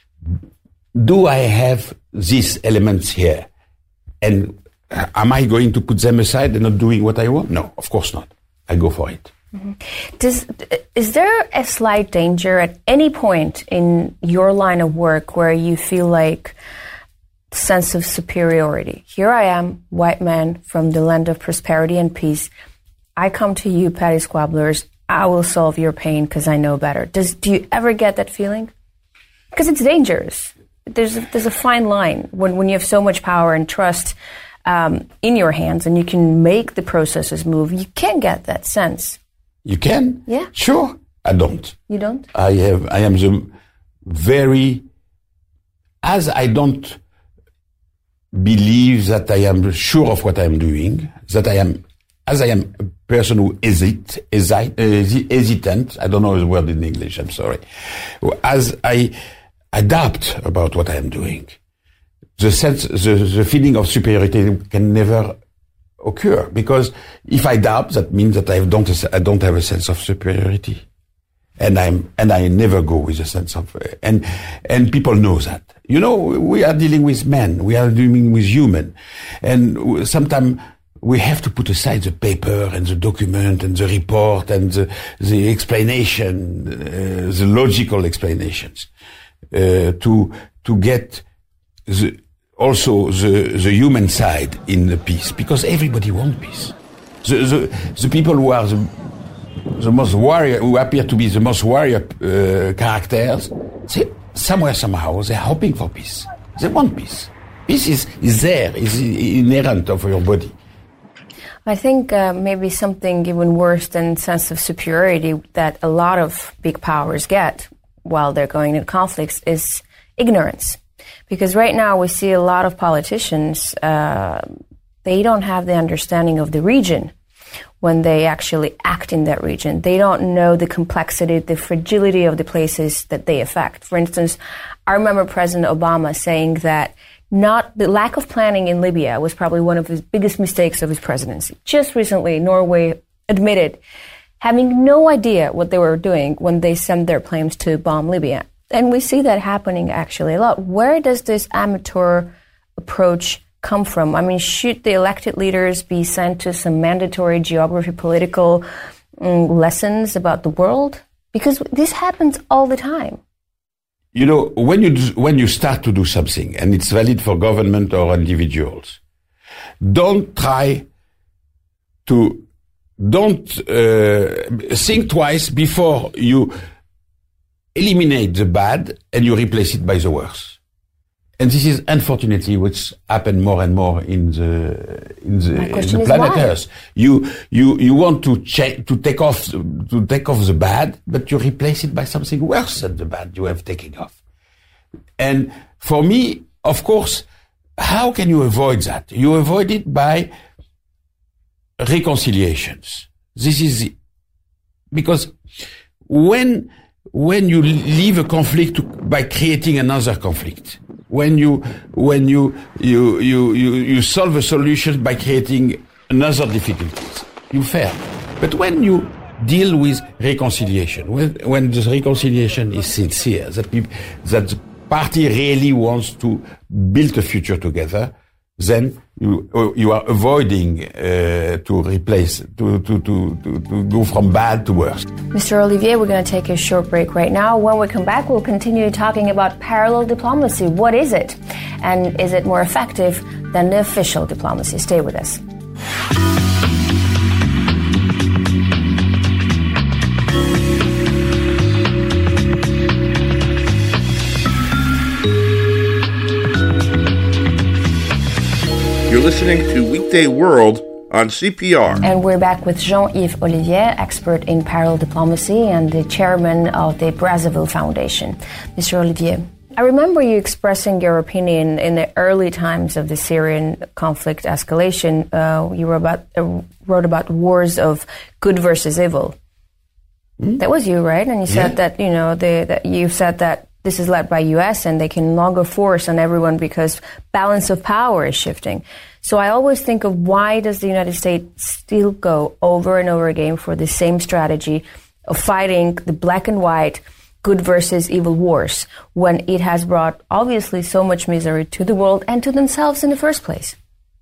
Do I have these elements here? And am I going to put them aside and not doing what I want? No, of course not. I go for it. Mm-hmm. Does, is there a slight danger at any point in your line of work where you feel like sense of superiority? Here I am, white man from the land of prosperity and peace. I come to you, Patty Squabblers. I will solve your pain because I know better. Does do you ever get that feeling? Because it's dangerous. There's a, there's a fine line when, when you have so much power and trust um, in your hands and you can make the processes move. You can get that sense. You can? Yeah. Sure. I don't. You don't? I have. I am the very, as I don't believe that I am sure of what I am doing, that I am, as I am a person who hesite, hesite, hesitant, I don't know the word in English, I'm sorry. As I adapt about what I am doing, the sense, the, the feeling of superiority can never occur, because if I doubt, that means that I don't, I don't have a sense of superiority, and I'm, and I never go with a sense of, and, and people know that. You know, we are dealing with men, we are dealing with human, and sometimes we have to put aside the paper and the document and the report and the, the explanation, uh, the logical explanations, uh, to, to get the, also the, the human side in the peace, because everybody wants peace. The, the, the people who are the, the most warrior, who appear to be the most warrior uh, characters, they, somewhere, somehow, they're hoping for peace. They want peace. Peace is, is there, is inherent of your body. I think uh, maybe something even worse than sense of superiority that a lot of big powers get while they're going into conflicts is ignorance. Because right now we see a lot of politicians, uh, they don't have the understanding of the region when they actually act in that region. They don't know the complexity, the fragility of the places that they affect. For instance, I remember President Obama saying that not the lack of planning in Libya was probably one of his biggest mistakes of his presidency. Just recently, Norway admitted having no idea what they were doing when they sent their planes to bomb Libya. And we see that happening actually a lot. Where does this amateur approach come from? I mean, should the elected leaders be sent to some mandatory geography, political um, lessons about the world? Because this happens all the time. You know, when you do, when you start to do something, and it's valid for government or individuals, don't try to don't uh, think twice before you eliminate the bad and you replace it by the worse. And this is unfortunately what's happened more and more in the in the, in the planet why? Earth. You you you want to check to take off to take off the bad, but you replace it by something worse than the bad you have taken off. And for me, of course, how can you avoid that? You avoid it by reconciliations. This is because when when you leave a conflict by creating another conflict. When you when you you you you you solve a solution by creating another difficulties, you fail. But when you deal with reconciliation, when when the reconciliation is sincere, that people, that the party really wants to build a future together, then you you are avoiding uh, to replace to, to to to to go from bad to worse. Mister Olivier, we're going to take a short break right now. When we come back, we'll continue talking about parallel diplomacy. What is it, and is it more effective than the official diplomacy? Stay with us. You're listening to Weekday World on C P R. And we're back with Jean-Yves Olivier, expert in parallel diplomacy and the chairman of the Brazzaville Foundation. Mister Olivier, I remember you expressing your opinion in the early times of the Syrian conflict escalation. Uh, you wrote about, uh, wrote about wars of good versus evil. Mm. That was you, right? And you said yeah. that, you know, the, that you said that this is led by U S and they can no longer force on everyone because balance of power is shifting. So I always think of why does the United States still go over and over again for the same strategy of fighting the black and white, good versus evil wars when it has brought obviously so much misery to the world and to themselves in the first place?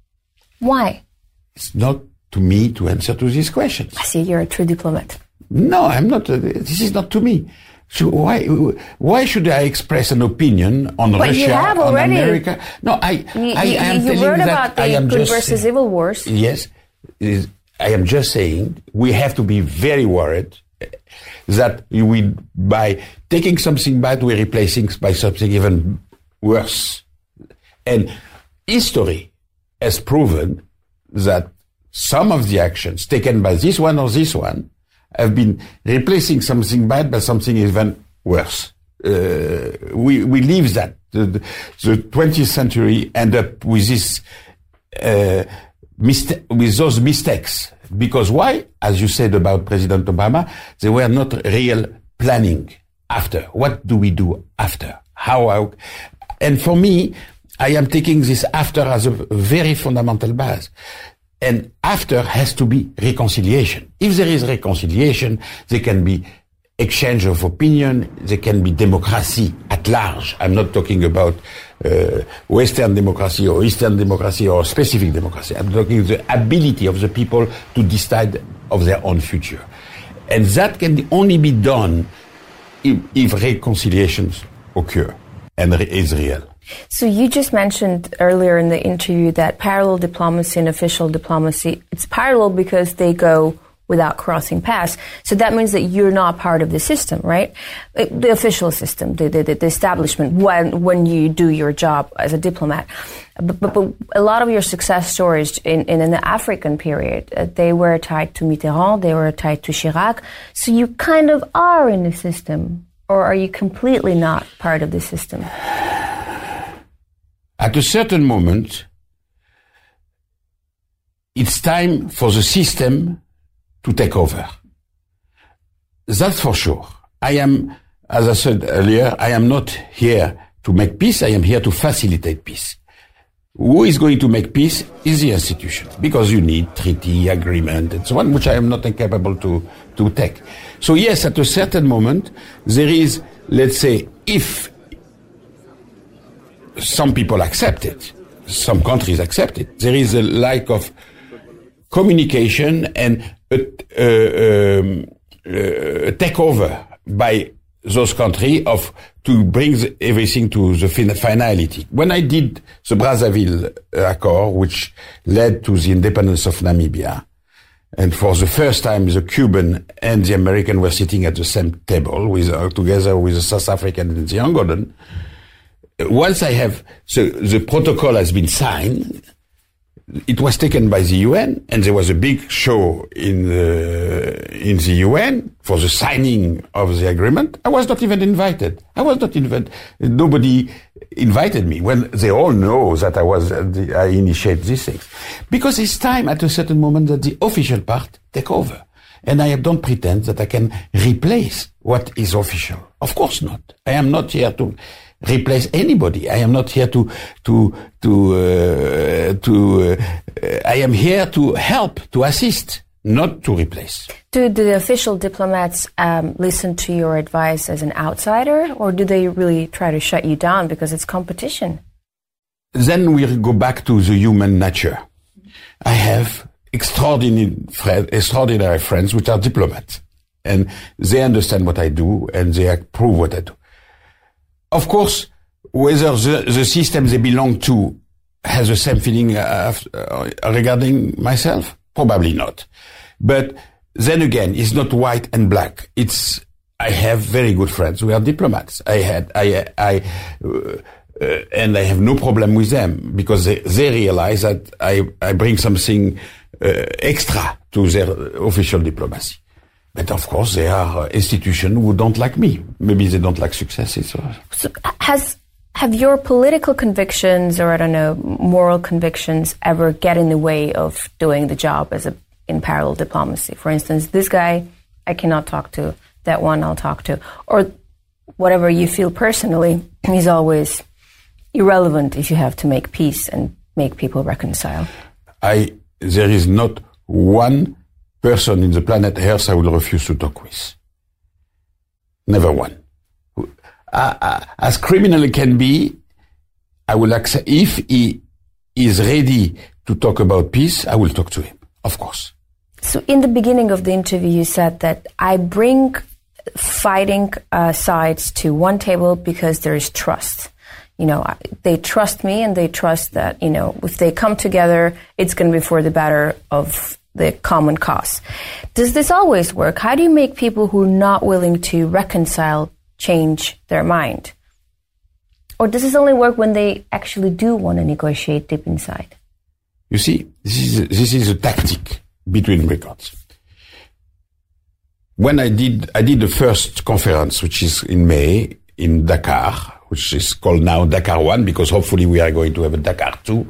Why? It's not to me to answer to these questions. I see you're a true diplomat. No, I'm not. Uh, this is not to me. So why why should I express an opinion on but Russia, you have on already. America? No, I you, I, I am you telling wrote that about the I am good just versus evil wars. Yes, is, I am just saying we have to be very worried that we by taking something bad we're replacing by something even worse. And history has proven that some of the actions taken by this one or this one have been replacing something bad by something even worse. Uh, we we leave that. The, the twentieth century end up with this uh, mista- with those mistakes. Because why? As you said about President Obama, they were not real planning after. What do we do after? How? how and for me, I am taking this after as a very fundamental base. And after has to be reconciliation. If there is reconciliation, there can be exchange of opinion, there can be democracy at large. I'm not talking about uh, Western democracy or Eastern democracy or specific democracy. I'm talking the ability of the people to decide of their own future. And that can only be done if, if reconciliations occur and is real. So you just mentioned earlier in the interview that parallel diplomacy and official diplomacy, it's parallel because they go without crossing paths. So that means that you're not part of the system, right? The official system, the, the, the establishment, when when you do your job as a diplomat. But, but, but a lot of your success stories in, in, in the African period, uh, they were tied to Mitterrand, they were tied to Chirac. So you kind of are in the system, or are you completely not part of the system? At a certain moment, it's time for the system to take over. That's for sure. I am, as I said earlier, I am not here to make peace. I am here to facilitate peace. Who is going to make peace is the institution, because you need treaty, agreement, and so on, which I am not incapable to, to take. So yes, at a certain moment, there is, let's say, if some people accept it, some countries accept it. There is a lack of communication and a, uh, um, uh, takeover by those countries of to bring the, everything to the fin- finality. When I did the Brazzaville Accord, which led to the independence of Namibia, and for the first time the Cuban and the American were sitting at the same table with uh, together with the South African and the Angolan, once I have the, the protocol has been signed, it was taken by the U N, and there was a big show in the, in the U N for the signing of the agreement. I was not even invited. I was not invited. Nobody invited me. When they all know that I was, uh, the, I initiate these things. Because it's time at a certain moment that the official part take over. And I don't pretend that I can replace what is official. Of course not. I am not here to replace anybody. I am not here to to to uh, to. Uh, I am here to help, to assist, not to replace. Do the official diplomats um, listen to your advice as an outsider, or do they really try to shut you down because it's competition? Then we go back to the human nature. I have extraordinary friends, extraordinary friends which are diplomats, and they understand what I do and they approve what I do. Of course, whether the, the system they belong to has the same feeling uh, uh, regarding myself, probably not. But then again, it's not white and black. It's I have very good friends who are diplomats. I had I I uh, uh, and I have no problem with them because they they realize that I I bring something uh, extra to their official diplomacy. But of course, there are institutions who don't like me. Maybe they don't like successes. So has have your political convictions, or I don't know, moral convictions, ever get in the way of doing the job as a in parallel diplomacy? For instance, this guy I cannot talk to, that one I'll talk to, or whatever you feel personally is always irrelevant if you have to make peace and make people reconcile. I there is not one person in the planet Earth I will refuse to talk with. Never one. Uh, uh, as criminal it can be, I will accept, if he is ready to talk about peace, I will talk to him, of course. So in the beginning of the interview, you said that I bring fighting uh, sides to one table because there is trust. You know, they trust me and they trust that, you know, if they come together, it's going to be for the better of the common cause. Does this always work? How do you make people who are not willing to reconcile change their mind? Or does this only work when they actually do want to negotiate deep inside? You see, this is a, this is a tactic between records. When I did, I did the first conference, which is in May in Dakar, which is called now Dakar One, because hopefully we are going to have a Dakar Two.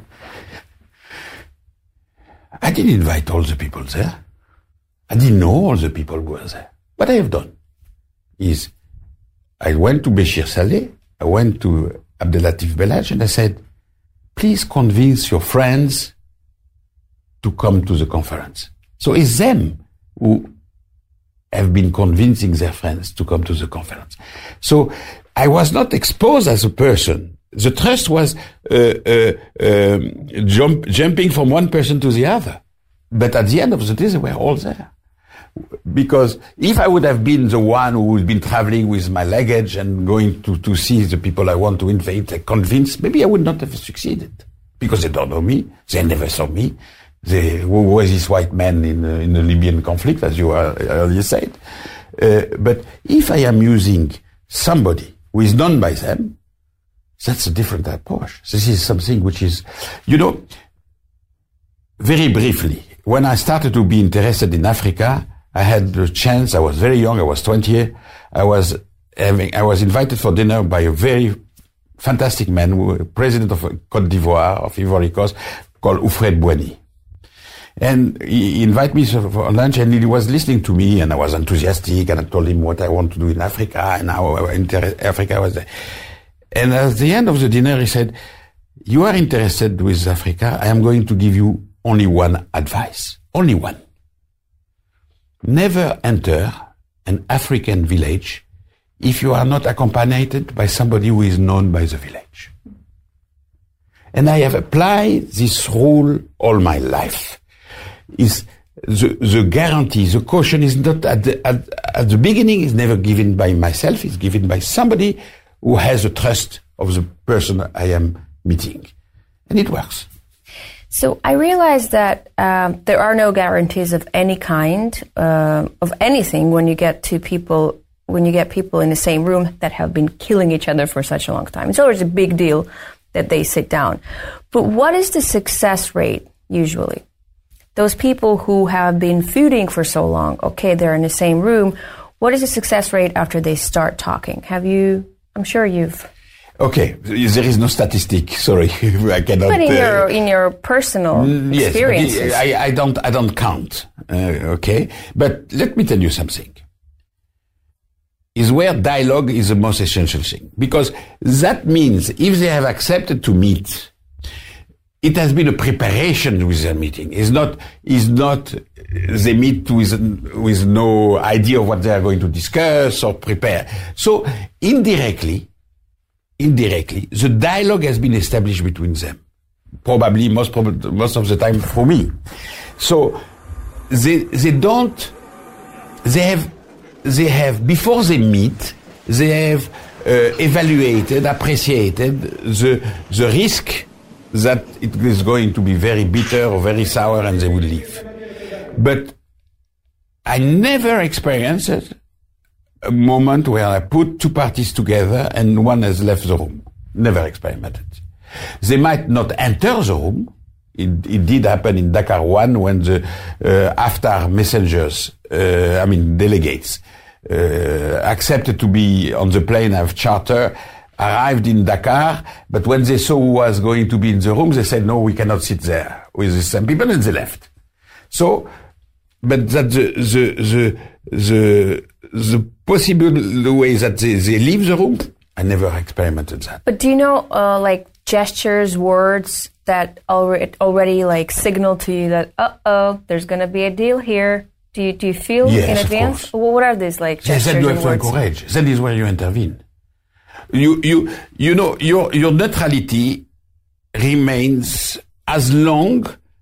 I didn't invite all the people there. I didn't know all the people who were there. What I have done is I went to Béchir Saleh, I went to Abdelatif Belhaj, and I said, please convince your friends to come to the conference. So it's them who have been convincing their friends to come to the conference. So I was not exposed as a person. The trust was uh, uh, um, jump, jumping from one person to the other. But at the end of the day, they were all there. Because if I would have been the one who would been traveling with my luggage and going to, to see the people I want to invite, convinced, maybe I would not have succeeded. Because they don't know me. They never saw me. They, who was this white man in, uh, in the Libyan conflict, as you earlier said. Uh, but if I am using somebody who is known by them, that's a different approach. This is something which is, you know, very briefly, when I started to be interested in Africa, I had the chance, I was very young, I was twenty, I was having, I was invited for dinner by a very fantastic man, who, president of Côte d'Ivoire, of Ivory Coast, called Oufred Boigny. And he invited me for lunch, and he was listening to me, and I was enthusiastic, and I told him what I want to do in Africa, and how inter- Africa was there. And at the end of the dinner, he said, you are interested with Africa, I am going to give you only one advice. Only one. Never enter an African village if you are not accompanied by somebody who is known by the village. And I have applied this rule all my life. Is the, the guarantee, the caution is not at the, at, at the beginning, is never given by myself, it's given by somebody who has the trust of the person I am meeting. And it works. So I realize that um, there are no guarantees of any kind, uh, of anything when you get to people, when you get people in the same room that have been killing each other for such a long time. It's always a big deal that they sit down. But what is the success rate usually? Those people who have been feuding for so long, okay, they're in the same room. What is the success rate after they start talking? Have you, I'm sure you've... Okay, there is no statistic. Sorry, I cannot. But in uh, your in your personal yes, experiences, I, I don't I don't count. Uh, okay, but let me tell you something. Is where dialogue is the most essential thing, because that means if they have accepted to meet, it has been a preparation with their meeting. It's not is not they meet with with no idea of what they are going to discuss or prepare. So indirectly. Indirectly, the dialogue has been established between them. Probably most prob- most of the time for me. So they they don't they have they have before they meet they have uh, evaluated, appreciated the the risk that it is going to be very bitter or very sour and they will leave. But I never experienced it. A moment where I put two parties together and one has left the room. Never experimented. They might not enter the room. It, it did happen in Dakar one when the uh, Haftar messengers, uh, I mean delegates, uh, accepted to be on the plane of charter, arrived in Dakar, but when they saw who was going to be in the room, they said, no, we cannot sit there with the same people, and they left. So, but that the, the, the, the, the possible the way that they, they leave the room, I never experimented that. But do you know, uh, like gestures, words that already already like signal to you that uh oh, there's going to be a deal here? Do you do you feel yes, in advance? Of course. Well, what are these like gestures? Yes, then you and have to words? encourage. That is where you intervene. You you you know your your neutrality remains as long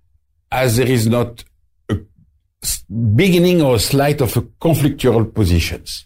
as there is not a beginning or a slight of a conflictual positions.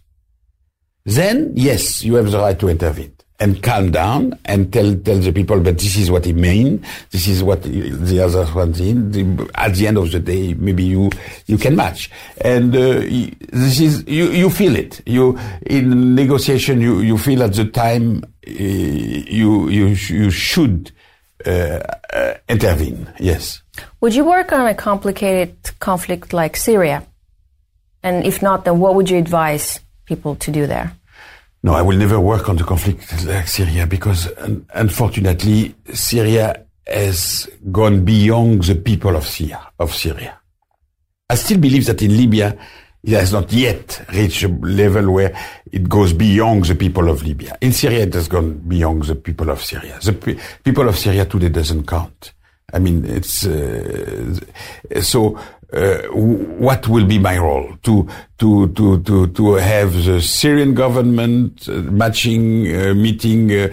Then, yes, you have the right to intervene and calm down and tell tell the people, but this is what it means, this is what the other one means. At the end of the day, maybe you you can match. And uh, this is you you feel it. You in negotiation, you you feel at the time uh, you you you should uh, uh, intervene. Yes. Would you work on a complicated conflict like Syria? And if not, then what would you advise people to do there? No, I will never work on the conflict like Syria because, un- unfortunately, Syria has gone beyond the people of Syria. Of Syria. I still believe that in Libya, it has not yet reached a level where it goes beyond the people of Libya. In Syria, it has gone beyond the people of Syria. The pe- people of Syria today doesn't count. I mean, it's uh, so. Uh, what will be my role to to to to to have the Syrian government uh, matching uh, meeting uh,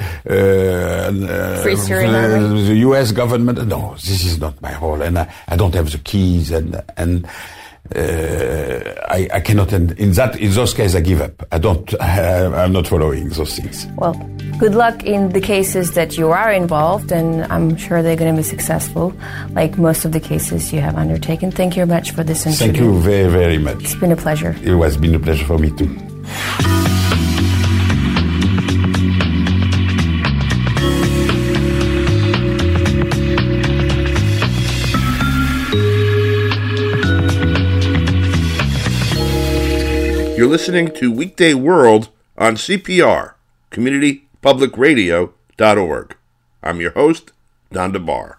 uh, Free Syrian uh, Army? the U S government? No, this is not my role, and I, I don't have the keys, and and uh, I, I cannot. In that, in those cases, I give up. I don't. I, I'm not following those things. Well, good luck in the cases that you are involved, and I'm sure they're going to be successful, like most of the cases you have undertaken. Thank you very much for this interview. Thank you very, very much. It's been a pleasure. It has been a pleasure for me too. You're listening to Weekday World on C P R, community public radio dot org. I'm your host, Don DeBar.